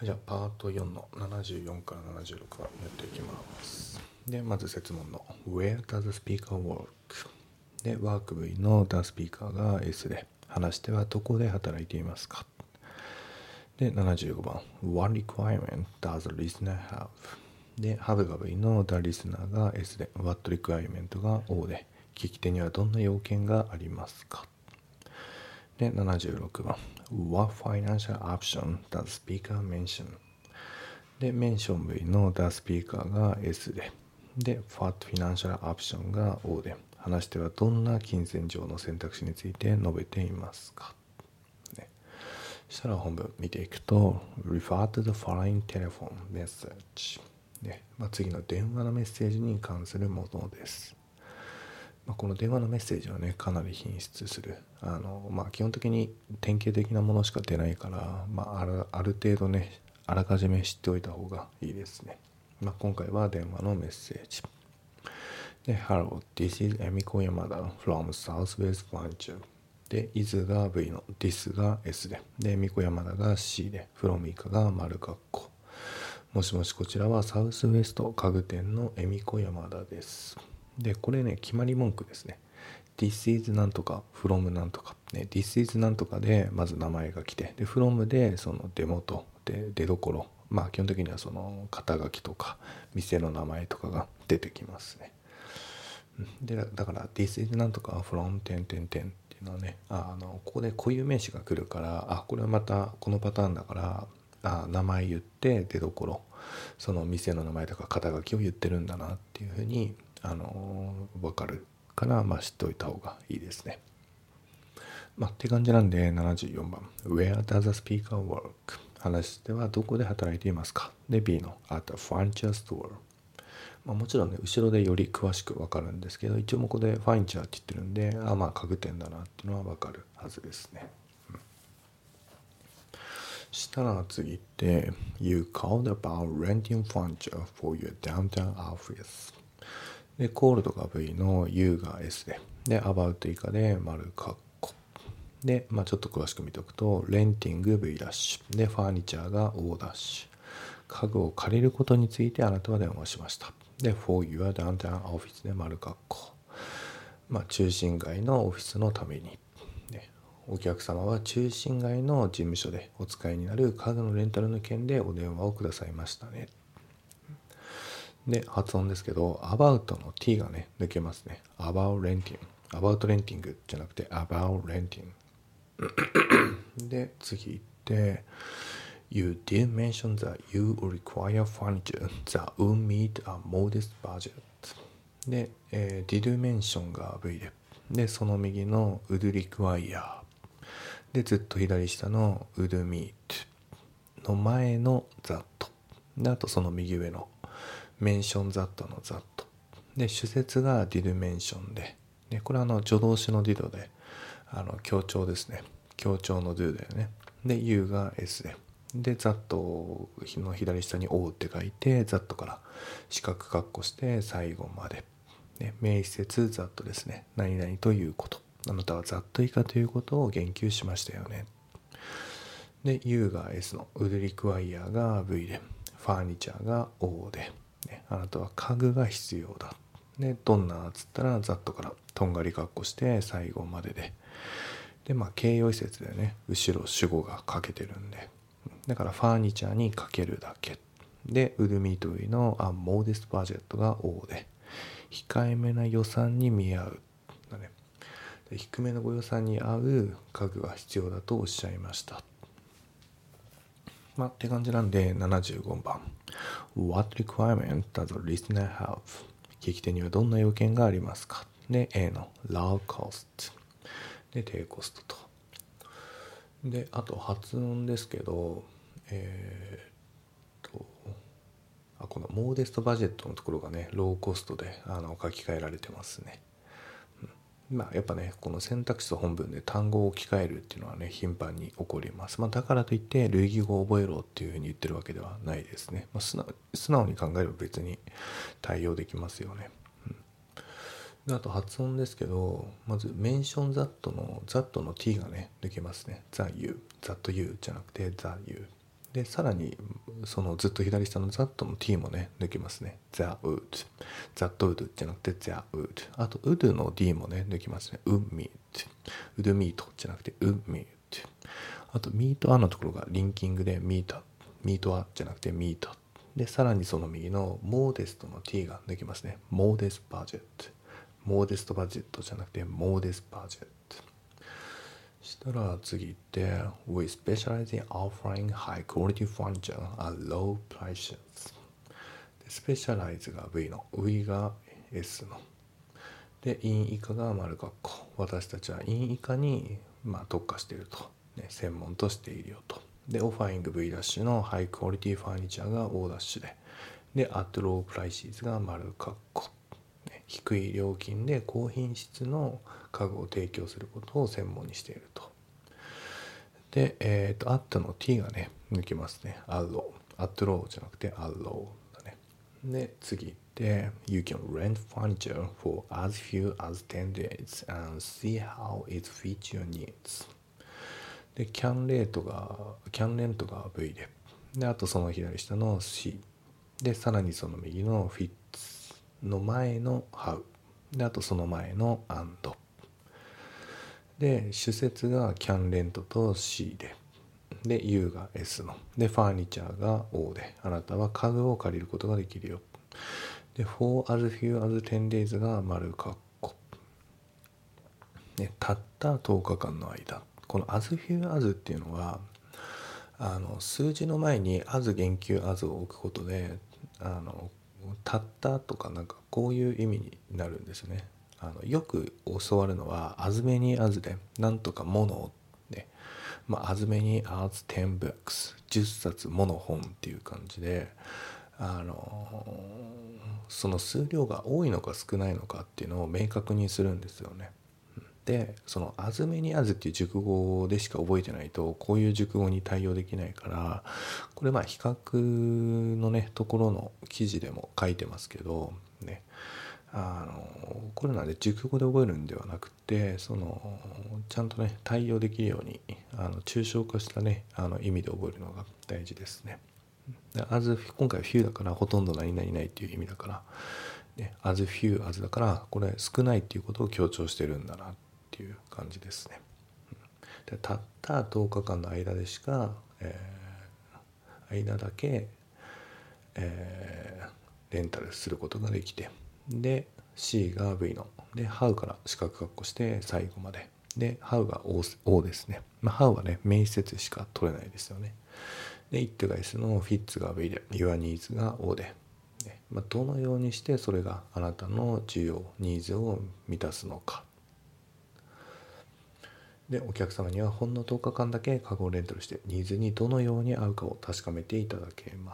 じゃあパート4の74から76はやっていきます。でまず設問の Where does the speaker work? でワーク V の The speaker が S で話し手はどこで働いていますか。で75番 What requirement does the listener have? で Have が V の The listener が S で What requirement が O で聞き手にはどんな要件がありますか。で76番 What financial option does speaker mention? でメンション V の The speaker が S で What financial option が O で話し手はどんな金銭上の選択肢について述べていますか、ね、そしたら本文見ていくと Refer to the following telephone message、ね次の電話のメッセージに関するものです。この電話のメッセージはねかなり品質する基本的に典型的なものしか出ないから、ある程度ねあらかじめ知っておいた方がいいですね。今回は電話のメッセージで Hello, this is Emiko Yamada from Southwest Venture で is が V の this が S で Emiko Yamada が C で from 以下が丸括弧。もしもしこちらはサウスウエスト家具店の恵美子山田です。でこれね決まり文句ですね。 This is なんとか from なんとか、ね、This is なんとかでまず名前が来てで from でその出元で出どころ基本的にはその肩書きとか店の名前とかが出てきますね。でだから This is なんとか from 点点点っていうのはねここで固有名詞が来るからこれはまたこのパターンだから名前言って出どころその店の名前とか肩書きを言ってるんだなっていうふうに分かるから知っておいた方がいいですね。って感じなんで74番 Where does the speaker work? 話し手はどこで働いていますか。で B の At a furniture store。もちろんね後ろでより詳しく分かるんですけど一応ここでファインチャーって言ってるんで家具店だなっていうのは分かるはずですね。したら次って You called about renting furniture for your downtown office で called が V の You が S で about 以下で丸括弧でちょっと詳しく見ておくと renting V ダッシュでファーニチャーが O ダッシュ家具を借りることについてあなたは電話しましたで For your downtown office で丸括弧中心街のオフィスのためにお客様は中心街の事務所でお使いになる家具のレンタルの件でお電話をくださいましたね。で発音ですけど about の t がね抜けますね。 about renting じゃなくて about renting で次行って You did mention that you require furniture that will meet a modest budget で、did mention が V でその右の would requireでずっと左下の would meet の前の that であとその右上の mention that の that で主節が did mention でこれは助動詞の did で強調ですね。強調の do だよね。で you が S で that の左下に O って書いて that から四角括弧して最後まで、名詞節 that ですね。何々ということあなたはざっと以下ということを言及しましたよね。で U が S の would require が V でファーニチャーが O で、あなたは家具が必要だでどんなっつったらざっとからとんがり括弧して最後までで形容詞節でね後ろ主語がかけてるんでだからファーニチャーにかけるだけで would meet V のmodest budget が O で控えめな予算に見合うだね。低めのご予算に合う家具が必要だとおっしゃいました。って感じなんで75番 What requirement does the listener have? 聞き手にはどんな要件がありますか。で A の low cost で低コストとであと発音ですけどこのモーデストバジェットのところがねローコストで書き換えられてますね。やっぱねこの選択肢と本文で単語を置き換えるっていうのはね頻繁に起こります。だからといって類義語を覚えろっていうふうに言ってるわけではないですね。素直に考えれば別に対応できますよね。であと発音ですけどまずメンションthatの t がね抜けますね。the you じゃなくて the you でさらにそのずっと左下の that の t もね抜きますね。 the wood that would じゃなくて the would。 あと would の d もね抜きますね。 would meet would meet じゃなくて would meet。 あと meet はのところがリンキングで meetはじゃなくて meet。 でさらにその右の modest の t が抜きますね。 modest budget modest budget じゃなくて modest budget。したら次行って We specialize in offering high quality furniture at low prices。 スペシャライズが V の V が S のでイン以下が丸括弧。私たちはイン以下に特化していると、ね、専門としているよと。でオファーイング V ダッシュのハイクオリティファニチャーが O ダッシュでアットロープライシーズが丸括弧。低い料金で高品質の家具を提供することを専門にしていると。で、アットの t がね抜きますね。アッロー、アットローじゃなくてアッローだね。で次行って You can rent furniture for as few as 10 days and see how it fits your needs。 でキャンレントが V であとその左下の C でさらにその右の fitsの前の how であとその前の andで主節が can rent と C で U が S のでファーニチャーが O であなたは家具を借りることができるよ。で for as few as 10 days が丸括弧でたった10日間の間。この as few as っていうのは数字の前に as 言及 as を置くことでたったとかなんかこういう意味になるんですね。よく教わるのは as many as でなんとかもので、as many as 10 books 10冊もの本っていう感じでその数量が多いのか少ないのかっていうのを明確にするんですよね。でその as many as っていう熟語でしか覚えてないとこういう熟語に対応できないから、これ比較のねところの記事でも書いてますけどね、これなんで熟語で覚えるんではなくてちゃんとね対応できるように抽象化したね意味で覚えるのが大事ですね。as 今回は few だからほとんど何々ないっていう意味だから、ね、as few as だからこれ少ないっていうことを強調してるんだなっていう感じですね。でたった10日間の間でしか、間だけ、レンタルすることができてで C が V ので How から四角括弧して最後までで How が O ですね。How はね名詞しか取れないですよね。で It が S の Fits が V で Your Needs が O で、どのようにしてそれがあなたの需要ニーズを満たすのか。でお客様にはほんの10日間だけカゴをレンタルしてニーズにどのように合うかを確かめていただけます。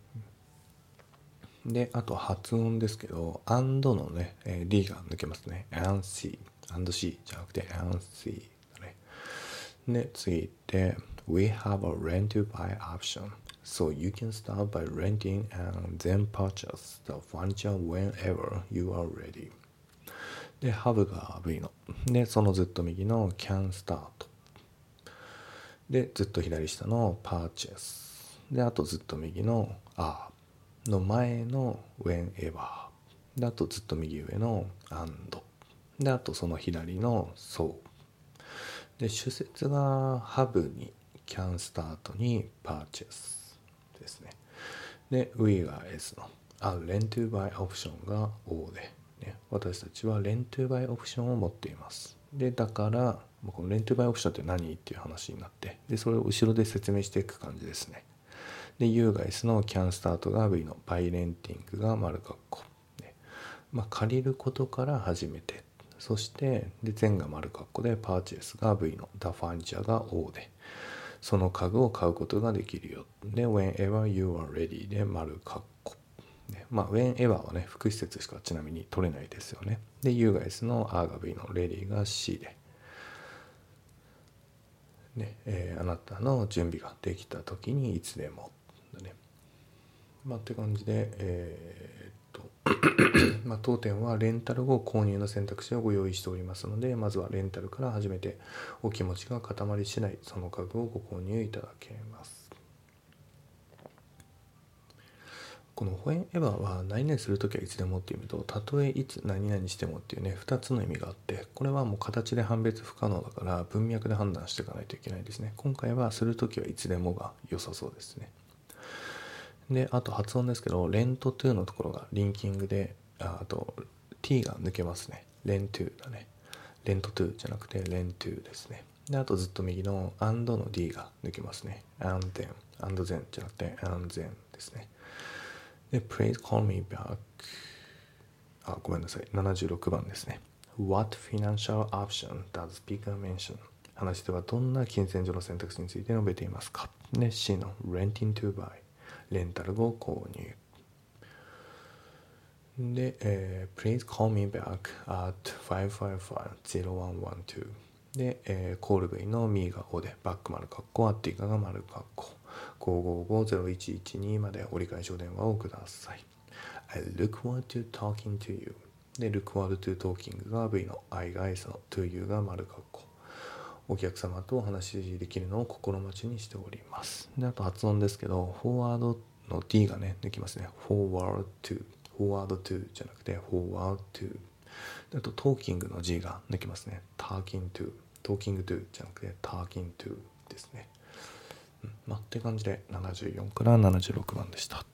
であと発音ですけど and のね D が抜けますね。 and C じゃなくて and C だね。で次行って We have a rent to buy option so you can start by renting and then purchase the furniture whenever you are ready。で have が V のでそのずっと右の can start でずっと左下の purchase であとずっと右の are の前の whenever であとずっと右上の and であとその左の so で主節が have に can start に purchase ですね。で we が S のrent to buy オプションが O で、ね、私たちは rent to buy オプションを持っています。でだからこの rent to buy オプションって何っていう話になってでそれを後ろで説明していく感じですね。で U が S の can start が V の by renting が丸括弧、ね、借りることから始めてそしてで全が丸括弧で purchase が V の the furniture が O でその家具を買うことができるよ。で whenever you are ready で丸括弧、ね、whenever はね副詞節しかちなみに取れないですよね。で U が S の R が V の ready が C で、ねあなたの準備ができた時にいつでもだね。って感じで当店はレンタル後購入の選択肢をご用意しておりますのでまずはレンタルから始めてお気持ちが固まり次第その家具をご購入いただけます。 この whenever は何々するときはいつでもっていう意味と、たとえいつ何々してもっていうね、2つの意味があって、これはもう形で判別不可能だから文脈で判断していかないといけないですね。今回はするときはいつでもが良さそうですね。で、あと発音ですけど、レントトゥのところがリンキングで、あと t が抜けますね。レントゥだね。レントトゥじゃなくてレントゥですね。で、あとずっと右の and の d が抜けますね。and then じゃなくて and then ですね。で、Please call me back。ごめんなさい。76番ですね。What financial option does speaker mention？ 話ではどんな金銭上の選択肢について述べていますか？で、C の Renting to buy。レンタルを購入。で、Please call me back at 555-0112。で、コール V のミーが O で、バック丸括弧、アッティガが丸括弧。555-0112まで折り返しお電話をください。I look forward to talking to you。で、look forward to talking が V の I が S の to you が丸括弧。お客様とお話しできるのを心待ちにしております。で、あと発音ですけど、forward の t がね、抜きますね。forward to。forward to じゃなくて forward to。あと talking の g が抜きますね。talking to。talking to じゃなくて talking to ですね。って感じで74から76番でした。